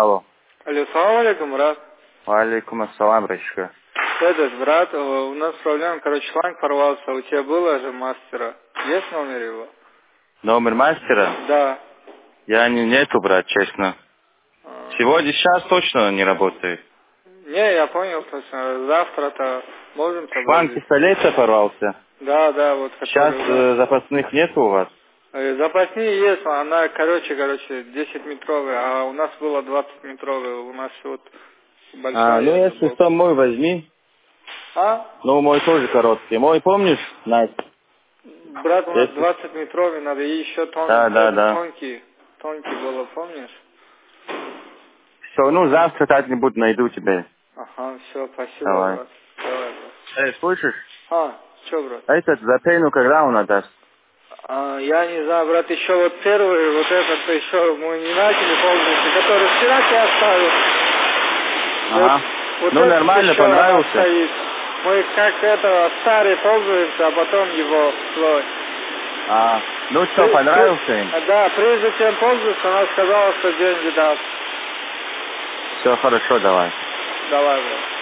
Алло. Алло, салам алейкум, брат. Алейкум ассалам, братишка. Этот, брат, у нас проблема, шланг порвался. У тебя было же мастера. Есть номер его? Номер мастера? Да. Нету, брат, честно. Сегодня, сейчас точно не работает. Не, я понял, точно. Завтра-то можем Шланг сообразить. пистолета порвался. Да, вот. Сейчас запасных нету у вас? Запасные есть, она, короче, 10-метровая, а у нас было 20-метровая. У нас вот большая. Если что, мой возьми. Мой тоже короткий. Мой помнишь, Настя? Брат, у нас 20-метровый надо, и еще тонкий было, помнишь? Все, завтра как-нибудь найду тебе. Ага, все, спасибо, Давай. брат. Давай, брат. Слышишь? Что, брат? За пену когда он отдаст? Я не знаю, брат, еще вот первый, вот этот еще мы не начали пользоваться, который вчера тебя оставил. Ага. Вот нормально, понравился. Стоит. Мы как это, старый пользуемся, а потом его слой. Что, понравился им? Да, прежде чем пользоваться, она сказала, что деньги даст. Все хорошо, давай. Давай, брат.